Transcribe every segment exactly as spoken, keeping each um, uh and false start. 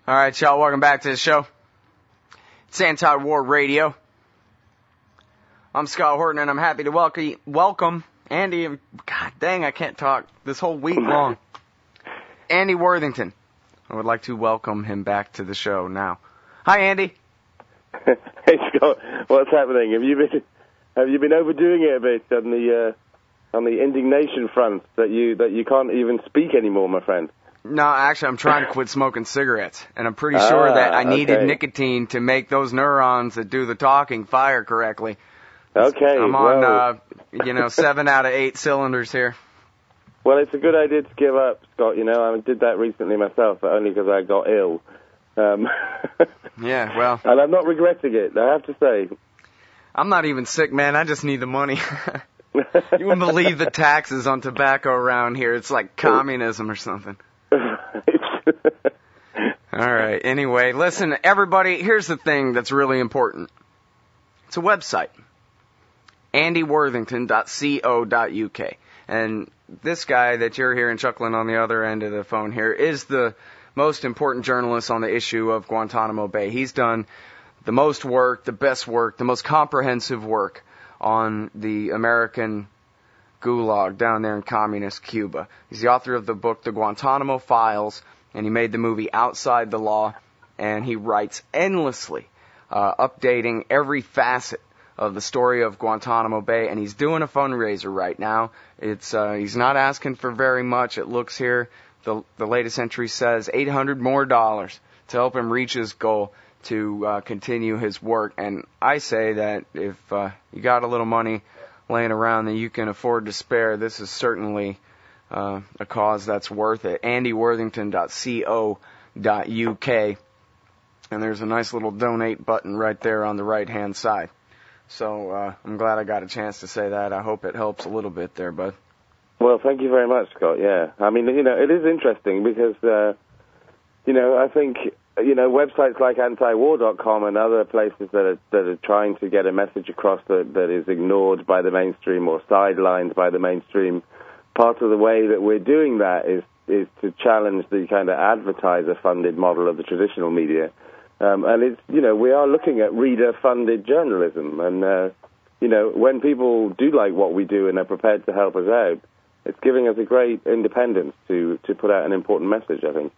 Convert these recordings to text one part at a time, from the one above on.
All right, y'all, welcome back to the show. It's Anti-War Radio. I'm Scott Horton, and I'm happy to welcome, welcome Andy. God dang, I can't talk this whole week long. Andy Worthington. I would like to welcome him back to the show now. Hi, Andy. Hey, Scott. What's happening? Have you been have you been overdoing it a bit on the uh, on the indignation front that you that you can't even speak anymore, my friend? No, actually, I'm trying to quit smoking cigarettes, and I'm pretty sure ah, that I needed okay. nicotine to make those neurons that do the talking fire correctly. Okay, I'm on, well, uh, you know, seven out of eight cylinders here. Well, it's a good idea to give up, Scott. You know, I did that recently myself, but only because I got ill. Um, yeah, well. And I'm not regretting it, I have to say. I'm not even sick, man. I just need the money. You wouldn't believe the taxes on tobacco around here. It's like communism or something. All right. Anyway, listen, everybody, here's the thing that's really important. It's a website, andy worthington dot co dot u k. And this guy that you're hearing chuckling on the other end of the phone here is the most important journalist on the issue of Guantanamo Bay. He's done the most work, the best work, the most comprehensive work on the American gulag down there in communist Cuba. He's the author of the book, The Guantanamo Files, and he made the movie Outside the Law, and he writes endlessly, uh, updating every facet of the story of Guantanamo Bay, and he's doing a fundraiser right now. It's uh, he's not asking for very much. It looks here, the the latest entry says eight hundred more dollars to help him reach his goal to uh, continue his work. And I say that if uh, you got a little money laying around that you can afford to spare, this is certainly uh, a cause that's worth it. andy worthington dot co dot u k, and there's a nice little donate button right there on the right-hand side. So uh, I'm glad I got a chance to say that. I hope it helps a little bit there, bud. Well, thank you very much, Scott, yeah. I mean, you know, it is interesting because, uh, you know, I think, you know, websites like anti war dot com and other places that are, that are trying to get a message across that, that is ignored by the mainstream or sidelined by the mainstream, part of the way that we're doing that is, is to challenge the kind of advertiser-funded model of the traditional media. Um, and it's, you know, we are looking at reader-funded journalism. And, uh, you know, when people do like what we do and are prepared to help us out, it's giving us a great independence to, to put out an important message, I think.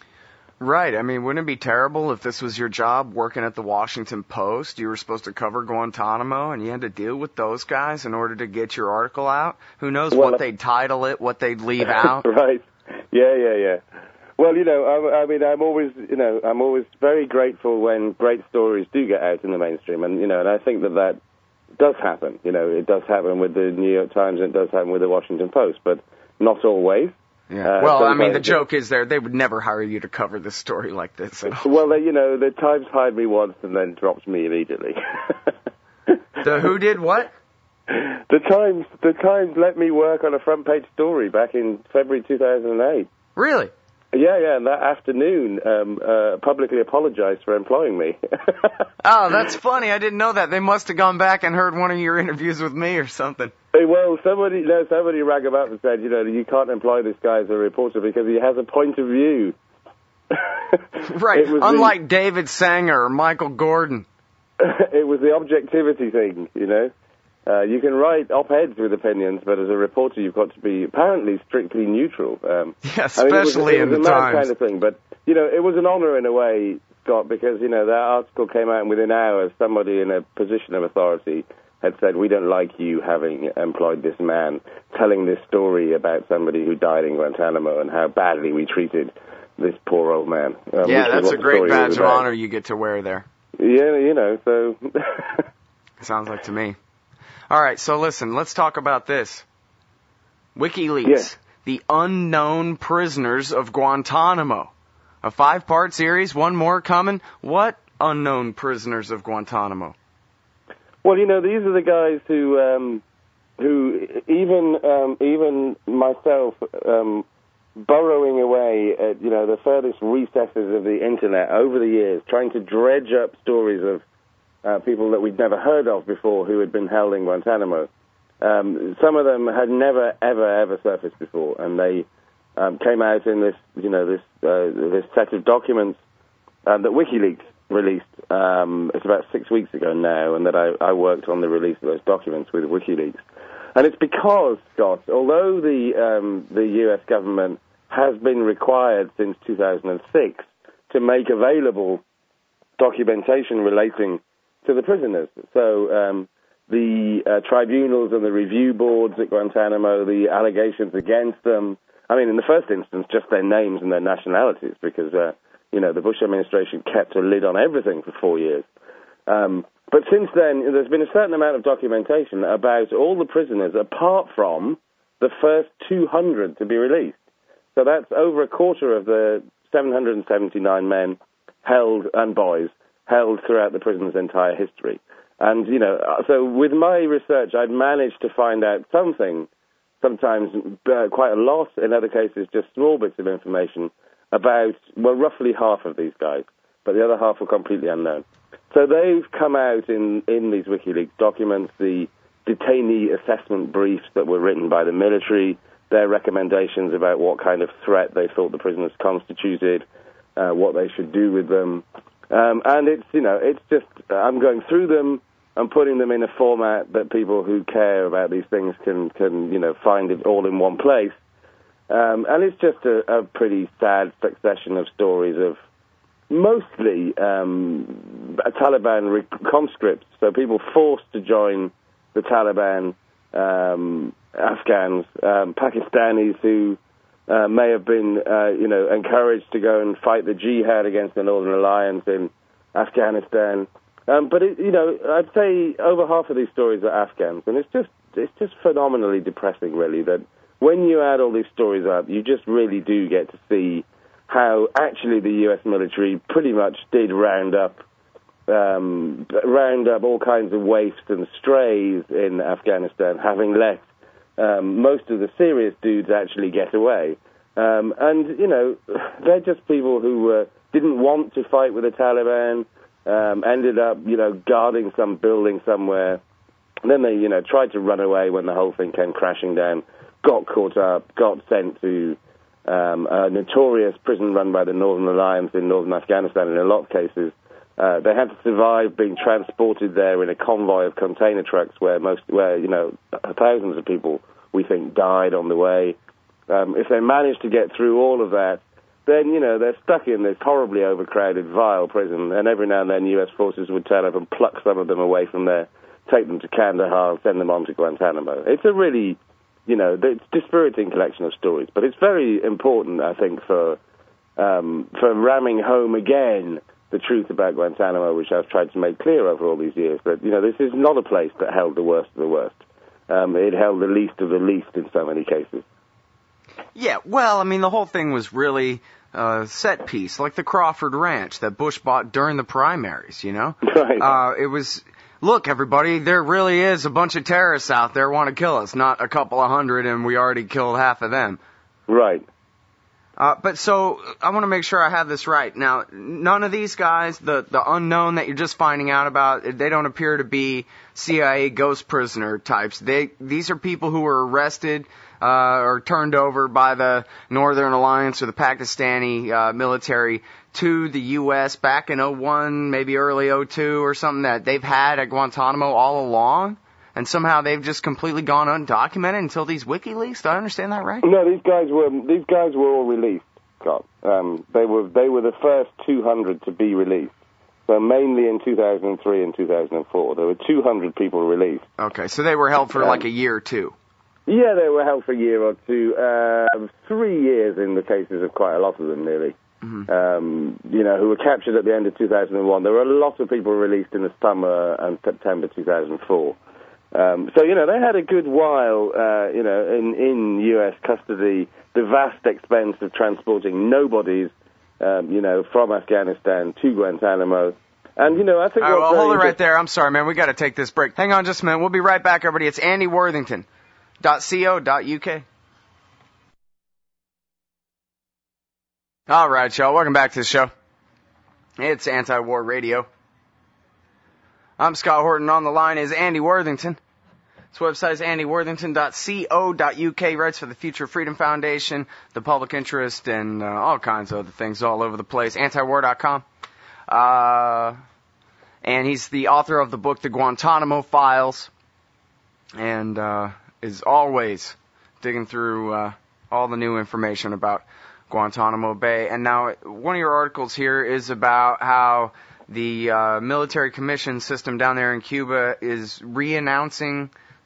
Right. I mean, wouldn't it be terrible if this was your job working at the Washington Post? You were supposed to cover Guantanamo, and you had to deal with those guys in order to get your article out? Who knows well, what they'd title it, what they'd leave out? Right. Yeah, yeah, yeah. Well, you know, I, I mean, I'm always, you know, I'm always very grateful when great stories do get out in the mainstream, and you know, and I think that that does happen. You know, it does happen with the New York Times, and it does happen with the Washington Post, but not always. Yeah. Uh, well, I mean, the joke is there, they would never hire you to cover this story like this. So. Well, they, you know, the Times hired me once and then dropped me immediately. The who did what? The Times, the Times let me work on a front page story back in February two thousand eight. Really? Yeah, yeah, and that afternoon, um, uh, publicly apologized for employing me. Oh, that's funny. I didn't know that. They must have gone back and heard one of your interviews with me or something. Hey, well, somebody, no, somebody rang him up and said, you know, you can't employ this guy as a reporter because he has a point of view. Right, unlike the, David Sanger or Michael Gordon. It was the objectivity thing, you know. Uh, you can write op-eds with opinions, but as a reporter, you've got to be apparently strictly neutral. Um, yeah, especially I mean, it was, it was in the a mad Times. kind of thing, but you know, it was an honor in a way, Scott, because you know that article came out, and within hours, somebody in a position of authority had said, "We don't like you having employed this man, telling this story about somebody who died in Guantanamo and how badly we treated this poor old man." Um, yeah, that's a great badge of honor you get to wear there. Yeah, you know, so sounds like to me. All right, so listen, let's talk about this. WikiLeaks, yeah. The Unknown Prisoners of Guantanamo. A five-part series, one more coming. What unknown prisoners of Guantanamo? Well, you know, these are the guys who, um, who even um, even myself, um, burrowing away at, you know, the furthest recesses of the internet over the years, trying to dredge up stories of Uh, people that we'd never heard of before who had been held in Guantanamo. Um, some of them had never, ever, ever surfaced before, and they um, came out in this, you know, this uh, this set of documents uh, that WikiLeaks released. Um, it's about six weeks ago now, and that I, I worked on the release of those documents with WikiLeaks. And it's because, Scott, although the um, the U S government has been required since two thousand six to make available documentation relating to the prisoners, so um, the uh, tribunals and the review boards at Guantanamo, the allegations against them, I mean, in the first instance, just their names and their nationalities, because, uh, you know, the Bush administration kept a lid on everything for four years. Um, but since then, there's been a certain amount of documentation about all the prisoners, apart from the first two hundred to be released. So that's over a quarter of the seven hundred seventy-nine men held, and boys, held throughout the prison's entire history. And, you know, so with my research, I'd managed to find out something, sometimes uh, quite a lot, in other cases just small bits of information about, well, roughly half of these guys, but the other half were completely unknown. So they've come out in, in these WikiLeaks documents, the detainee assessment briefs that were written by the military, their recommendations about what kind of threat they thought the prisoners constituted, uh, what they should do with them. Um, and it's, you know, it's just, I'm going through them and putting them in a format that people who care about these things can, can you know, find it all in one place. Um, and it's just a, a pretty sad succession of stories of mostly um, Taliban rec- conscripts, so people forced to join the Taliban, um, Afghans, um, Pakistanis who uh, may have been, uh, you know, encouraged to go and fight the jihad against the Northern Alliance in Afghanistan. Um, but it, you know, I'd say over half of these stories are Afghans, and it's just it's just phenomenally depressing, really, that when you add all these stories up, you just really do get to see how actually the U S military pretty much did round up, um, round up all kinds of waifs and strays in Afghanistan, having let um, most of the serious dudes actually get away. Um, and, you know, they're just people who uh, didn't want to fight with the Taliban, um, ended up, you know, guarding some building somewhere. And then they, you know, tried to run away when the whole thing came crashing down, got caught up, got sent to Um, a notorious prison run by the Northern Alliance in northern Afghanistan. In a lot of cases, uh, they had to survive being transported there in a convoy of container trucks, where most, where you know, thousands of people we think died on the way. Um, if they managed to get through all of that, then you know they're stuck in this horribly overcrowded, vile prison. And every now and then, U S forces would turn up and pluck some of them away from there, take them to Kandahar, and send them on to Guantanamo. It's a really You know, it's a dispiriting collection of stories, but it's very important, I think, for um, for ramming home again the truth about Guantanamo, which I've tried to make clear over all these years, that, you know, this is not a place that held the worst of the worst. Um, it held the least of the least in so many cases. Yeah, well, I mean, the whole thing was really a set piece, like the Crawford Ranch that Bush bought during the primaries, you know? Right. Uh, it was... Look, everybody, there really is a bunch of terrorists out there who want to kill us, not a couple of hundred, and we already killed half of them. Right. Uh, but so, I want to make sure I have this right. Now, none of these guys, the, the unknown that you're just finding out about, they don't appear to be C I A ghost prisoner types. They, these are people who were arrested, uh, or turned over by the Northern Alliance or the Pakistani, uh, military to the U S back in oh one, maybe early oh two or something, that they've had at Guantanamo all along, and somehow they've just completely gone undocumented until these WikiLeaks. Do I understand that right? No, these guys were these guys were all released, Scott. Um, they were they were the first two hundred to be released. So mainly in two thousand three and two thousand four, there were two hundred people released. Okay, so they were held for um, like a year or two. Yeah, they were held for a year or two. Uh, three years in the cases of quite a lot of them, nearly. Mm-hmm. Um, you know, who were captured at the end of two thousand one. There were a lot of people released in the summer and September two thousand four. Um, so, you know, they had a good while, uh, you know, in, in U S custody, the vast expense of transporting nobodies, um, you know, from Afghanistan to Guantanamo. And, you know, I think... All right, well, hold it right there. I'm sorry, man. We got to take this break. Hang on just a minute. We'll be right back, everybody. It's Andy Worthington dot co dot U K. All right, y'all. Welcome back to the show. It's Anti-War Radio. I'm Scott Horton. On the line is Andy Worthington. His website is andy worthington dot co dot U K. Writes for the Future Freedom Foundation, the Public Interest, and uh, all kinds of other things all over the place. anti war dot com. Uh, and he's the author of the book, The Guantanamo Files, and uh, is always digging through uh, all the new information about Guantanamo Bay. And now one of your articles here is about how the uh, military commission system down there in Cuba is re-announcing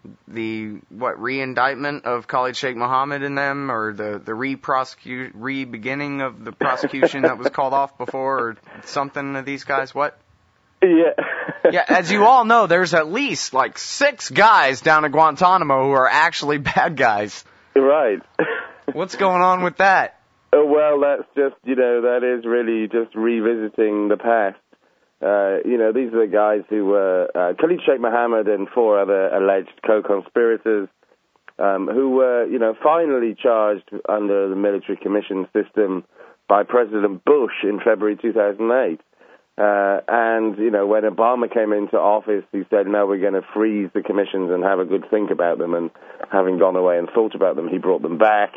the, what, re-indictment of Khalid Sheikh Mohammed in them, or the, the re-prosecute, re-beginning of the prosecution that was called off before, or something of these guys, what? Yeah. Yeah, as you all know, there's at least like six guys down at Guantanamo who are actually bad guys. Right. What's going on with that? Uh, well, that's just, you know, that is really just revisiting the past. Uh, you know, these are the guys who were, uh, Khalid Sheikh Mohammed and four other alleged co-conspirators, um, who were, you know, finally charged under the military commission system by President Bush in February two thousand eight. Uh, and, you know, when Obama came into office, he said, no, we're going to freeze the commissions and have a good think about them. And having gone away and thought about them, he brought them back.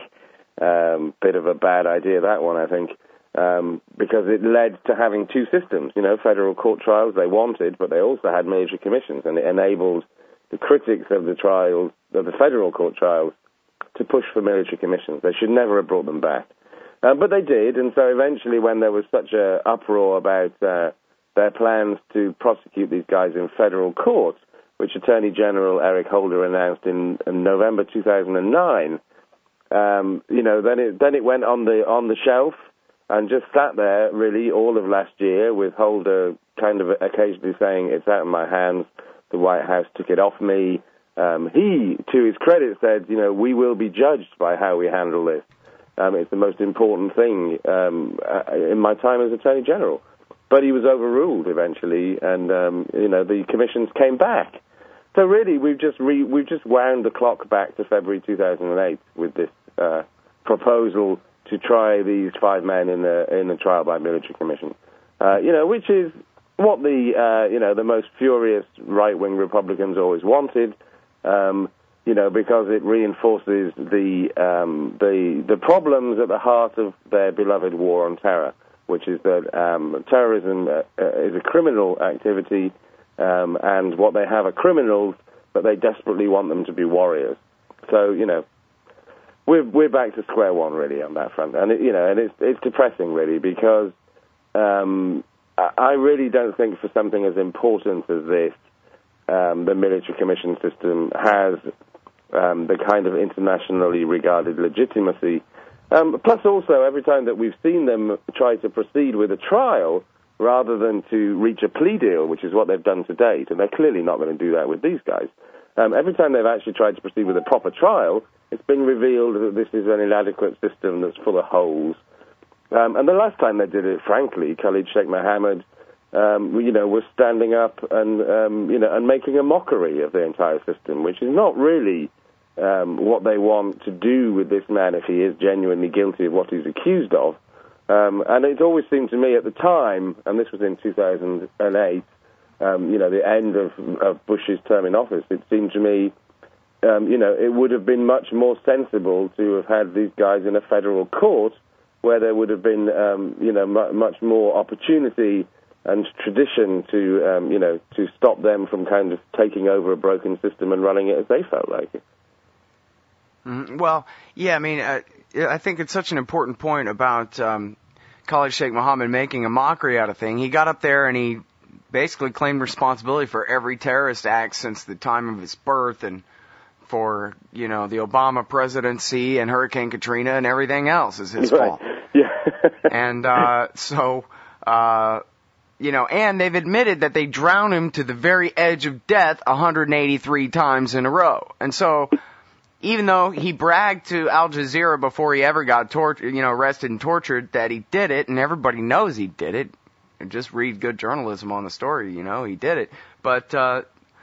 Um, bit of a bad idea, that one, I think. Um, because it led to having two systems, you know, federal court trials they wanted, but they also had military commissions, and it enabled the critics of the trials, of the federal court trials, to push for military commissions. They should never have brought them back. Uh, but they did, and so eventually when there was such an uproar about uh, their plans to prosecute these guys in federal court, which Attorney General Eric Holder announced in, in November two thousand nine, um, you know, then it, then it went on the on the shelf, and just sat there, really, all of last year, with Holder kind of occasionally saying, it's out of my hands, the White House took it off me. Um, he, to his credit, said, you know, we will be judged by how we handle this. Um, it's the most important thing um, in my time as Attorney General. But he was overruled eventually, and, um, you know, the commissions came back. So really, we've just re- we've just wound the clock back to February two thousand eight with this uh, proposal to try these five men in a in a trial by military commission, uh, you know, which is what the uh, you know the most furious right wing Republicans always wanted, um, you know, because it reinforces the um, the the problems at the heart of their beloved war on terror, which is that um, terrorism uh, is a criminal activity, um, and what they have are criminals, but they desperately want them to be warriors. So, you know. We're we're back to square one, really, on that front, and it, you know, and it's it's depressing, really, because um, I, I really don't think for something as important as this, um, the military commission system has um, the kind of internationally regarded legitimacy. Um, plus, also, every time that we've seen them try to proceed with a trial rather than to reach a plea deal, which is what they've done to date, and they're clearly not going to do that with these guys. Um, every time they've actually tried to proceed with a proper trial, it's been revealed that this is an inadequate system that's full of holes. Um, and the last time they did it, frankly, Khalid Sheikh Mohammed, um, you know, was standing up and, um, you know, and making a mockery of the entire system, which is not really um, what they want to do with this man if he is genuinely guilty of what he's accused of. Um, and it always seemed to me at the time, and this was in two thousand eight, um, you know, the end of, of Bush's term in office, it seemed to me Um, you know, it would have been much more sensible to have had these guys in a federal court where there would have been, um, you know, mu- much more opportunity and tradition to, um, you know, to stop them from kind of taking over a broken system and running it as they felt like it. Mm-hmm. Well, yeah, I mean, uh, I think it's such an important point about um, Khalid Sheikh Mohammed making a mockery out of thing. He got up there and he basically claimed responsibility for every terrorist act since the time of his birth, and for, you know, the Obama presidency and Hurricane Katrina and everything else is his right. fault. Yeah. and uh, so, uh, you know, and they've admitted that they drowned him to the very edge of death one hundred eighty-three times in a row. And so, even though he bragged to Al Jazeera before he ever got tortured, you know, arrested and tortured, that he did it, and everybody knows he did it, and just read good journalism on the story, you know, he did it. But, uh,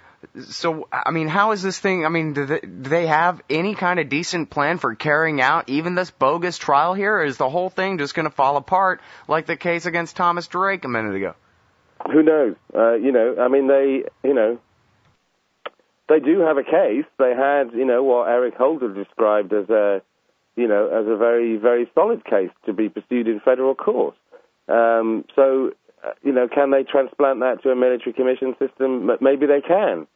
So, I mean, how is this thing, I mean, do they, do they have any kind of decent plan for carrying out even this bogus trial here? Or is the whole thing just going to fall apart like the case against Thomas Drake a minute ago? Who knows? Uh, you know, I mean, they, you know, they do have a case. They had, you know, what Eric Holder described as a, you know, as a very, very solid case to be pursued in federal court. Um, so, you know, can they transplant that to a military commission system? Maybe they can.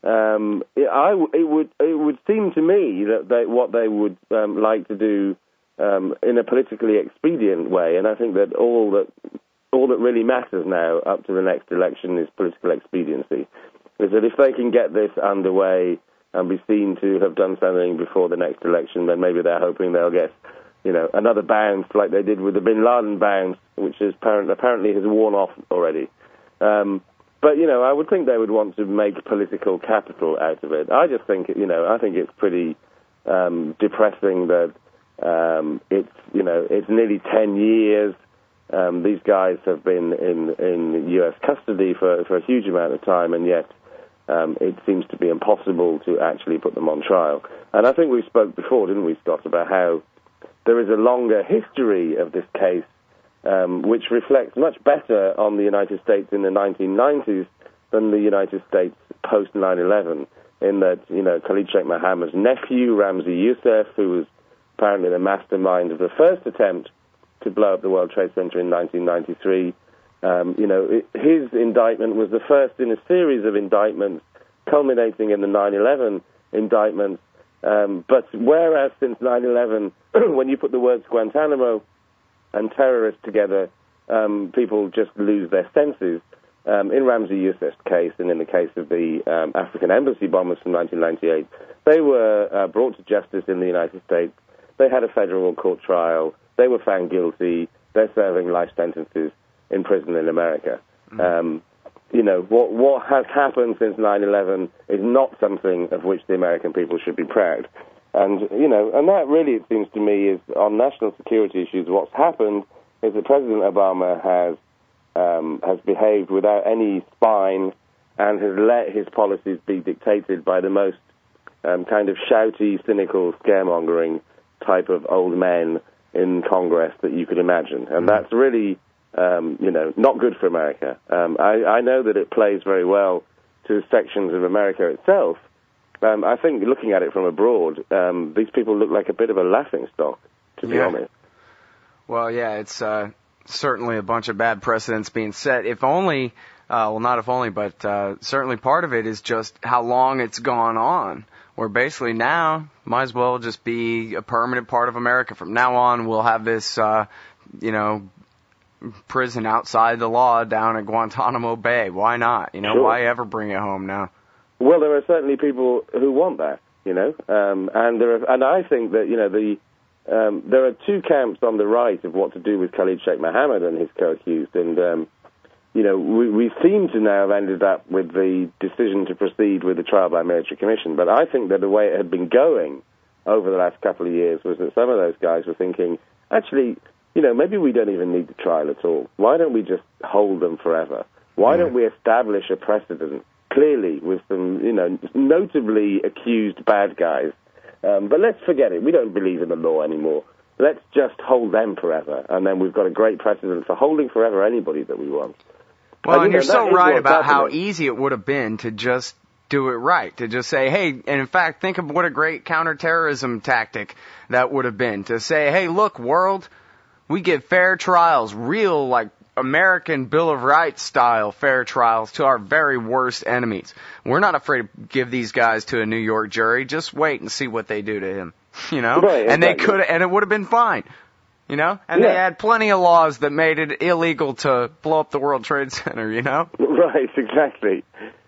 Um, I, it would it would seem to me that they, what they would um, like to do um, in a politically expedient way, and I think that all that all that really matters now up to the next election is political expediency, is that if they can get this underway and be seen to have done something before the next election, then maybe they're hoping they'll get, you know, another bounce like they did with the Bin Laden bounce, which is apparently, apparently has worn off already. Um, But, you know, I would think they would want to make political capital out of it. I just think, you know, I think it's pretty um, depressing that um, it's, you know, it's nearly ten years. Um, these guys have been in, in U S custody for, for a huge amount of time, and yet um, it seems to be impossible to actually put them on trial. And I think we spoke before, didn't we, Scott, about how there is a longer history of this case, Um, which reflects much better on the United States in the nineteen nineties than the United States post nine eleven, in that, you know, Khalid Sheikh Mohammed's nephew, Ramzi Youssef, who was apparently the mastermind of the first attempt to blow up the World Trade Center in nineteen ninety-three, um, you know, it, his indictment was the first in a series of indictments culminating in the nine eleven indictments. Um, but whereas since nine eleven, when you put the words Guantanamo and terrorists together, um, people just lose their senses. Um, in Ramzi Youssef's case, and in the case of the um, African embassy bombers from nineteen ninety-eight, they were uh, brought to justice in the United States. They had a federal court trial. They were found guilty. They're serving life sentences in prison in America. Mm. Um, you know, what, what has happened since nine eleven is not something of which the American people should be proud. And, you know, and that really, it seems to me, is on national security issues. What's happened is that President Obama has um, has behaved without any spine and has let his policies be dictated by the most um, kind of shouty, cynical, scaremongering type of old men in Congress that you could imagine. And that's really, um, you know, not good for America. Um, I, I know that it plays very well to sections of America itself. Um, I think looking at it from abroad, um, these people look like a bit of a laughingstock, to be yeah. honest. Well, yeah, it's uh, certainly a bunch of bad precedents being set. If only, uh, well, not if only, but uh, certainly part of it is just how long it's gone on, where basically now might as well just be a permanent part of America. From now on, we'll have this, uh, you know, prison outside the law down at Guantanamo Bay. Why not? You know, sure. Why ever bring it home now? Well, there are certainly people who want that, you know, um, and there are, and I think that, you know, the um, there are two camps on the right of what to do with Khalid Sheikh Mohammed and his co-accused, and um, you know, we, we seem to now have ended up with the decision to proceed with the trial by military commission. But I think that the way it had been going over the last couple of years was that some of those guys were thinking, actually, you know, maybe we don't even need the trial at all. Why don't we just hold them forever? Why yeah. don't we establish a precedent? Clearly, with some, you know, notably accused bad guys. Um, but let's forget it. We don't believe in the law anymore. Let's just hold them forever, and then we've got a great precedent for holding forever anybody that we want. Well, and, and you're know, so right about happening. how easy it would have been to just do it right, to just say, hey, and in fact, think of what a great counterterrorism tactic that would have been, to say, hey, look, world, we give fair trials, real, like, American Bill of Rights style fair trials to our very worst enemies. We're not afraid to give these guys to a New York jury. Just wait and see what they do to him, you know? Right, and exactly. they could, and it would have been fine, you know? And yeah. they had plenty of laws that made it illegal to blow up the World Trade Center, you know? Right, exactly.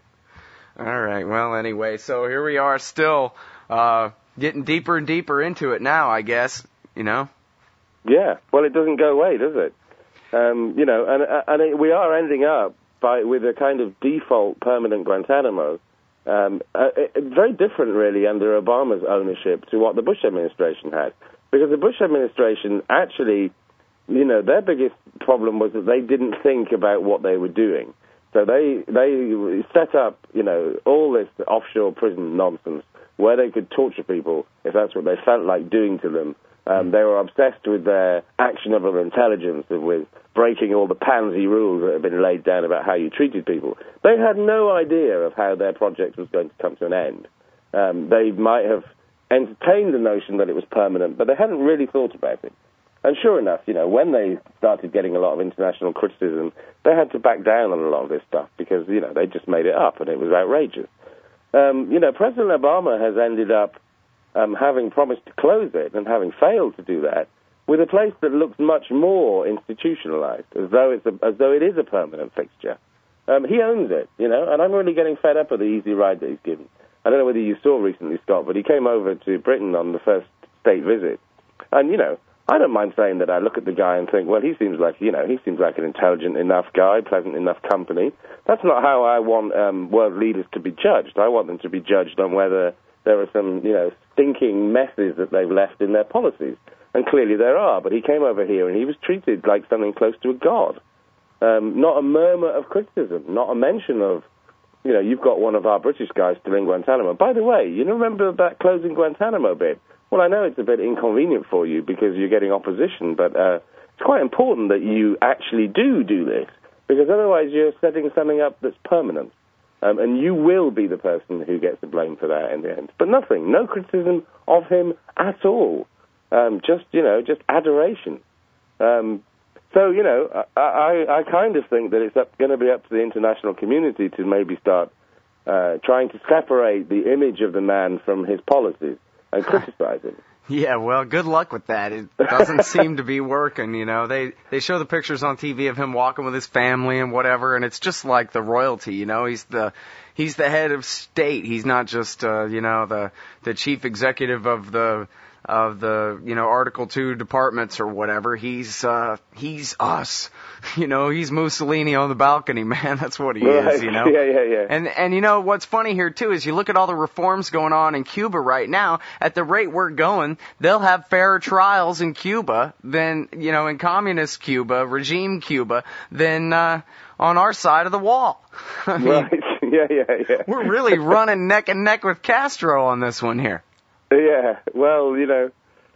All right. Well, anyway, so here we are still uh, getting deeper and deeper into it now, I guess, you know? Yeah. Well, it doesn't go away, does it? Um, you know, and and it, we are ending up by with a kind of default permanent Guantanamo, um, uh, it, very different really under Obama's ownership to what the Bush administration had, because the Bush administration actually, you know, their biggest problem was that they didn't think about what they were doing, so they they set up, you know, all this offshore prison nonsense where they could torture people if that's what they felt like doing to them. Um, they were obsessed with their actionable intelligence, with breaking all the pansy rules that had been laid down about how you treated people. They had no idea of how their project was going to come to an end. Um, they might have entertained the notion that it was permanent, but they hadn't really thought about it. And sure enough, you know, when they started getting a lot of international criticism, they had to back down on a lot of this stuff because, you know, they just made it up and it was outrageous. Um, you know, President Obama has ended up um, having promised to close it and having failed to do that with a place that looks much more institutionalized, as though it's a, as though it is a permanent fixture. Um, he owns it, you know, and I'm really getting fed up with the easy ride that he's given. I don't know whether you saw recently, Scott, but he came over to Britain on the first state visit. And, you know, I don't mind saying that I look at the guy and think, well, he seems like, you know, he seems like an intelligent enough guy, pleasant enough company. That's not how I want um, world leaders to be judged. I want them to be judged on whether there are some, you know, stinking messes that they've left in their policies. And clearly there are. But he came over here and he was treated like something close to a god. Um, not a murmur of criticism, not a mention of, you know, you've got one of our British guys still in Guantanamo. By the way, you remember that closing Guantanamo bit? Well, I know it's a bit inconvenient for you because you're getting opposition, but uh, it's quite important that you actually do do this, because otherwise you're setting something up that's permanent, um, and you will be the person who gets the blame for that in the end. But nothing, no criticism of him at all, um, just, you know, just adoration. Um, so, you know, I, I, I kind of think that it's going to be up to the international community to maybe start uh, trying to separate the image of the man from his policies and criticize him. Yeah, well, good luck with that. It doesn't seem to be working, you know. They they show the pictures on T V of him walking with his family and whatever, and it's just like the royalty, you know. He's the he's the head of state. He's not just uh, you know, the the chief executive of the of the, you know, Article two departments or whatever. He's uh he's us. You know, he's Mussolini on the balcony, man. That's what he right. is, you know. Yeah, yeah, yeah. And and you know what's funny here too is you look at all the reforms going on in Cuba right now. At the rate we're going, they'll have fairer trials in Cuba than, you know, in communist Cuba, regime Cuba, than uh on our side of the wall. I mean, right. Yeah, yeah, yeah. We're really running neck and neck with Castro on this one here. Yeah, well, you know,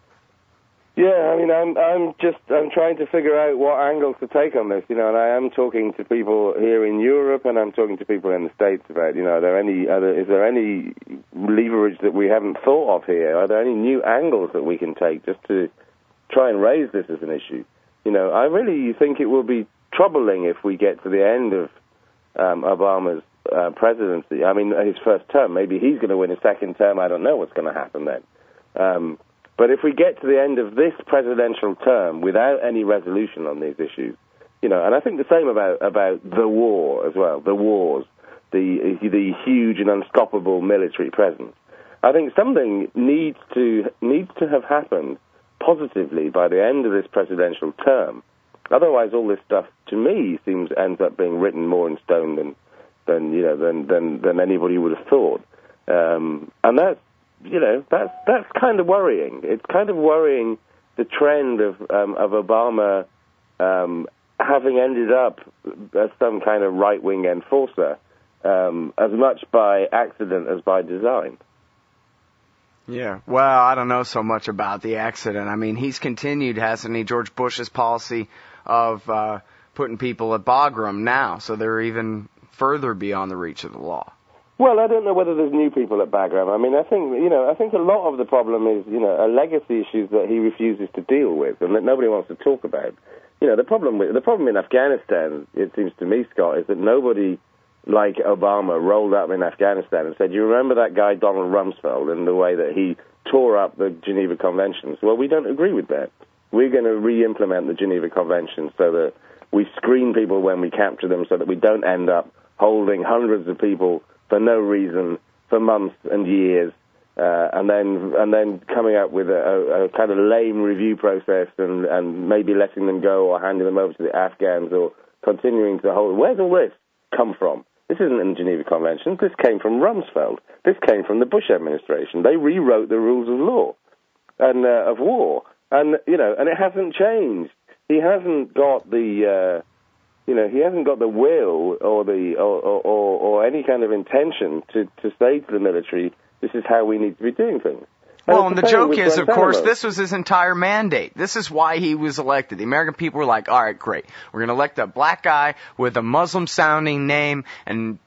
yeah, I mean, I'm, I'm just, I'm trying to figure out what angles to take on this, you know, and I am talking to people here in Europe, and I'm talking to people in the States about, you know, are there any, are there, is there any leverage that we haven't thought of here? Are there any new angles that we can take just to try and raise this as an issue? You know, I really think it will be troubling if we get to the end of um, Obama's Uh, presidency. I mean, his first term. Maybe he's going to win a second term. I don't know what's going to happen then. Um, but if we get to the end of this presidential term without any resolution on these issues, you know, and I think the same about about the war as well, the wars, the the huge and unstoppable military presence. I think something needs to needs to have happened positively by the end of this presidential term. Otherwise, all this stuff to me seems ends up being written more in stone than. than you know than than than anybody would have thought, um, and that's you know that's that's kind of worrying. It's kind of worrying the trend of um, of Obama um, having ended up as some kind of right wing enforcer, um, as much by accident as by design. Yeah, well, I don't know so much about the accident. I mean, he's continued, hasn't he, George Bush's policy of uh, putting people at Bagram now, so they're even further beyond the reach of the law. Well, I don't know whether there's new people at Bagram. I mean, I think, you know, I think a lot of the problem is, you know, a legacy issues that he refuses to deal with and that nobody wants to talk about. You know, the problem with, the problem in Afghanistan, it seems to me, Scott, is that nobody like Obama rolled up in Afghanistan and said, you remember that guy Donald Rumsfeld and the way that he tore up the Geneva Conventions? Well, we don't agree with that. We're going to re-implement the Geneva Conventions so that we screen people when we capture them so that we don't end up holding hundreds of people for no reason for months and years, uh, and then and then coming up with a, a, a kind of lame review process and, and maybe letting them go or handing them over to the Afghans or continuing to hold. Where's all this come from? This isn't in the Geneva Convention. This came from Rumsfeld. This came from the Bush administration. They rewrote the rules of law and uh, of war, and you know, and it hasn't changed. He hasn't got the. Uh, You know, he hasn't got the will or the or, or, or any kind of intention to, to say to the military, this is how we need to be doing things. And well, and the joke is, of course, this was his entire mandate. This is why he was elected. The American people were like, all right, great. We're going to elect a black guy with a Muslim-sounding name, and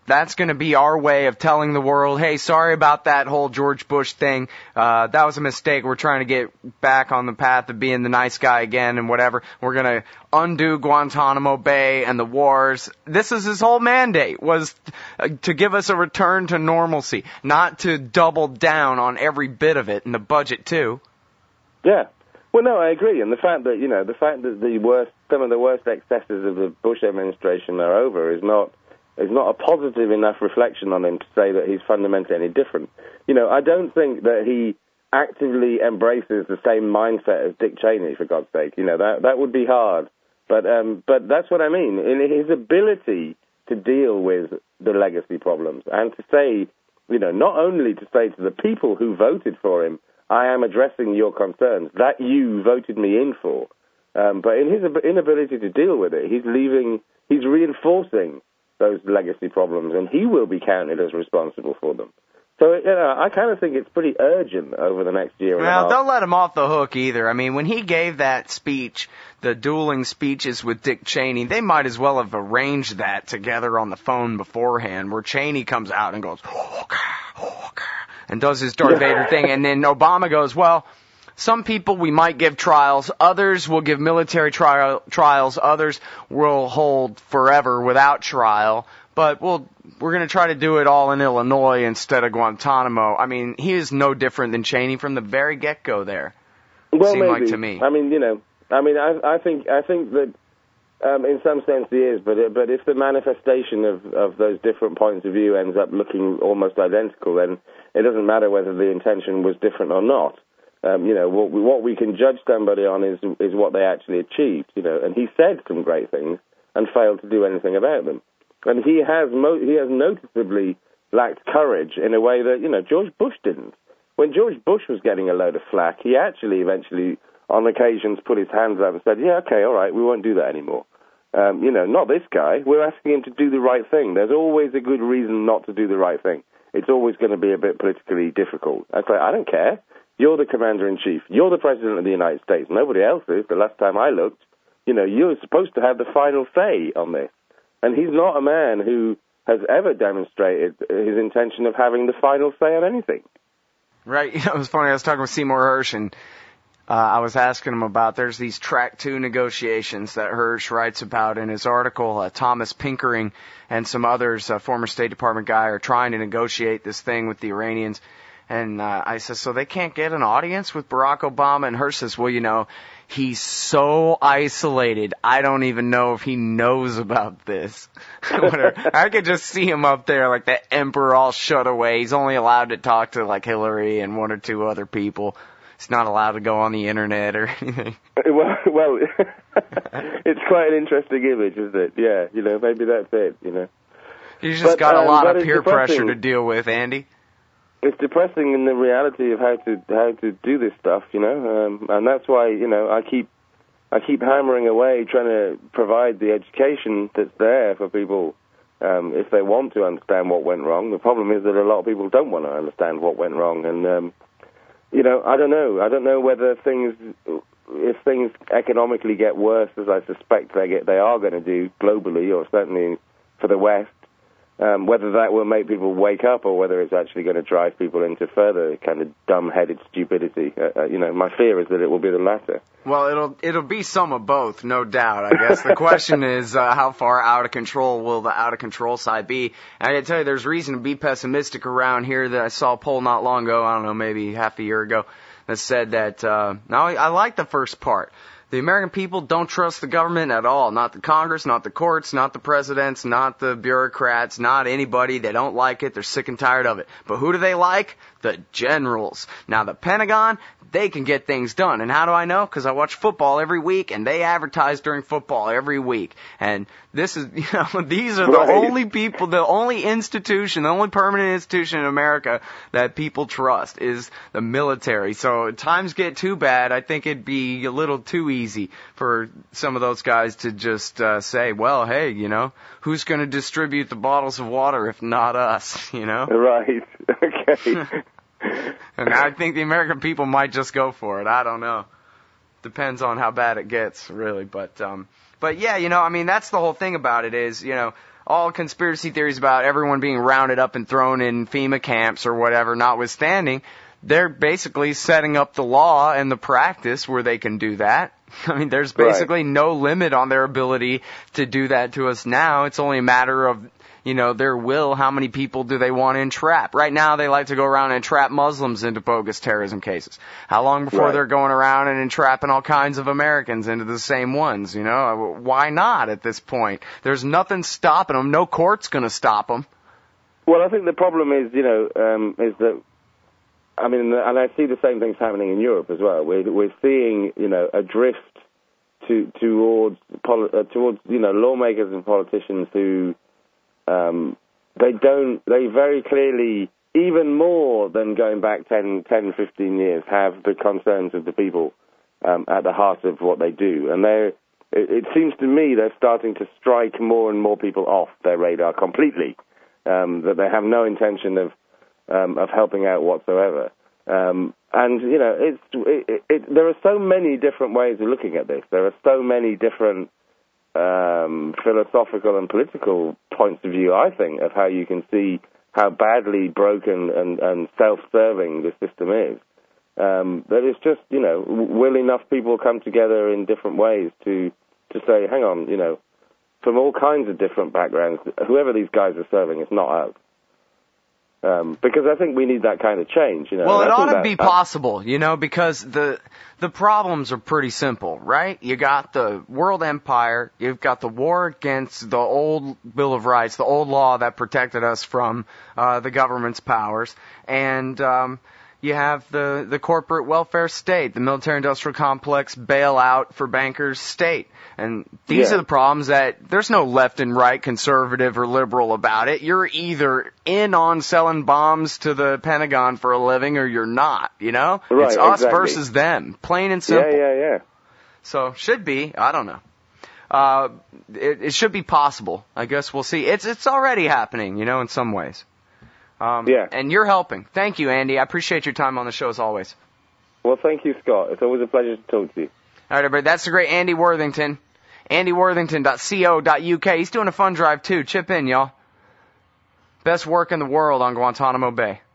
that's going to be our way of telling the world, hey, sorry about that whole George Bush thing. Uh, that was a mistake. We're trying to get back on the path of being the nice guy again and whatever. We're going to undo Guantanamo Bay and the wars. This is his whole mandate, was to give us a return to normalcy, not to double down on every bit of it, and the budget too. Yeah. Well, no, I agree. And the fact that, you know, the fact that the worst, some of the worst excesses of the Bush administration are over is not is not a positive enough reflection on him to say that he's fundamentally any different. You know, I don't think that he actively embraces the same mindset as Dick Cheney, for God's sake. You know, that that would be hard. But um, but that's what I mean. In his ability to deal with the legacy problems and to say, you know, not only to say to the people who voted for him, I am addressing your concerns that you voted me in for, um, but in his inability to deal with it, he's leaving, he's reinforcing those legacy problems, and he will be counted as responsible for them. So, you know, I kind of think it's pretty urgent over the next year and well, a half. Don't let him off the hook either. I mean, when he gave that speech, the dueling speeches with Dick Cheney, they might as well have arranged that together on the phone beforehand, where Cheney comes out and goes, okay, okay, and does his Darth Vader thing, and then Obama goes, well, some people we might give trials, others will give military trial, trials, others will hold forever without trial, but we'll, we're going to try to do it all in Illinois instead of Guantanamo. I mean, he is no different than Cheney from the very get-go there. Well, seemed maybe. like to me. I mean, you know, I mean, I, I think I think that um, in some sense he is, but it, but if the manifestation of, of those different points of view ends up looking almost identical, then it doesn't matter whether the intention was different or not. Um, you know, what we, what we can judge somebody on is is what they actually achieved. You know, and he said some great things and failed to do anything about them. And he has mo- he has noticeably lacked courage in a way that, you know, George Bush didn't. When George Bush was getting a load of flack, he actually eventually, on occasions, put his hands up and said, yeah, okay, all right, we won't do that anymore. Um, you know, not this guy. We're asking him to do the right thing. There's always a good reason not to do the right thing. It's always going to be a bit politically difficult. I say, I don't care. You're the commander-in-chief. You're the president of the United States. Nobody else is. The last time I looked, you know, you're supposed to have the final say on this. And he's not a man who has ever demonstrated his intention of having the final say on anything. Right. You know, it was funny. I was talking with Seymour Hersh, and uh, I was asking him about, there's these track two negotiations that Hersh writes about in his article. Uh, Thomas Pinkering and some others, a former State Department guy, are trying to negotiate this thing with the Iranians. And uh, I said, so they can't get an audience with Barack Obama? And Hersh says, well, you know, he's so isolated, I don't even know if he knows about this. I could just see him up there like the emperor all shut away. He's only allowed to talk to like Hillary and one or two other people. He's not allowed to go on the internet or anything. Well, well it's quite an interesting image, isn't it? Yeah, you know, maybe that's it, you know. He's just but, got a um, lot of peer pressure to deal with, Andy. It's depressing in the reality of how to how to do this stuff, you know, um, and that's why, you know, I keep I keep hammering away trying to provide the education that's there for people um, if they want to understand what went wrong. The problem is that a lot of people don't want to understand what went wrong, and um, you know, I don't know. I don't know whether things, if things economically get worse, as I suspect they get, they are going to do globally, or certainly for the West. Um, whether that will make people wake up or whether it's actually going to drive people into further kind of dumb-headed stupidity. Uh, uh, you know, my fear is that it will be the latter. Well, it'll it'll be some of both, no doubt, I guess. The question is uh, how far out of control will the out-of-control side be? And I gotta tell you, there's reason to be pessimistic around here. That I saw a poll not long ago, I don't know, maybe half a year ago, that said that, uh, now I like the first part. The American people don't trust the government at all. Not the Congress, not the courts, not the presidents, not the bureaucrats, not anybody. They don't like it. They're sick and tired of it. But who do they like? The generals. Now, the Pentagon, they can get things done. And how do I know? Because I watch football every week, and they advertise during football every week. And this is, you know, these are the right. only people, the only institution, the only permanent institution in America that people trust is the military. So if times get too bad, I think it'd be a little too easy for some of those guys to just uh, say, well, hey, you know, who's going to distribute the bottles of water if not us, you know? Right. Okay. And I think the American people might just go for it. I don't know. Depends on how bad it gets, really. But um, But yeah, you know, I mean, that's the whole thing about it is, you know, all conspiracy theories about everyone being rounded up and thrown in FEMA camps or whatever, notwithstanding, they're basically setting up the law and the practice where they can do that. I mean, there's basically right. no limit on their ability to do that to us now. It's only a matter of, you know, their will. How many people do they want to entrap? Right now, they like to go around and entrap Muslims into bogus terrorism cases. How long before right. they're going around and entrapping all kinds of Americans into the same ones, you know? Why not at this point? There's nothing stopping them. No court's going to stop them. Well, I think the problem is, you know, um, is that, I mean, and I see the same things happening in Europe as well. We're, we're seeing, you know, a drift to, towards, uh, towards, you know, lawmakers and politicians who, um, they don't, they very clearly, even more than going back ten, ten, fifteen years, have the concerns of the people um, at the heart of what they do. And they're, it, it seems to me they're starting to strike more and more people off their radar completely, um, that they have no intention of Um, of helping out whatsoever. Um, and, you know, it's it, it, there are so many different ways of looking at this. There are so many different um, philosophical and political points of view, I think, of how you can see how badly broken and, and self-serving the system is. Um, that it's just, you know, will enough people come together in different ways to, to say, hang on, you know, from all kinds of different backgrounds, whoever these guys are serving, it's not us. Um, because I think we need that kind of change, you know. Well, it ought to that, be possible, you know, because the the problems are pretty simple, right? You got the world empire, you've got the war against the old Bill of Rights, the old law that protected us from uh, the government's powers, and um, you have the the corporate welfare state, the military-industrial complex bailout for bankers state. And these yeah. are the problems that there's no left and right, conservative or liberal about it. You're either in on selling bombs to the Pentagon for a living or you're not, you know? Right, it's us exactly. versus them, plain and simple. Yeah, yeah, yeah. So, should be, I don't know. Uh, it, it should be possible. I guess we'll see. It's it's already happening, you know, in some ways. Um, yeah. And you're helping. Thank you, Andy. I appreciate your time on the show as always. Well, thank you, Scott. It's always a pleasure to talk to you. All right, everybody. That's the great Andy Worthington. Andy Worthington dot co dot U K. He's doing a fund drive, too. Chip in, y'all. Best work in the world on Guantanamo Bay.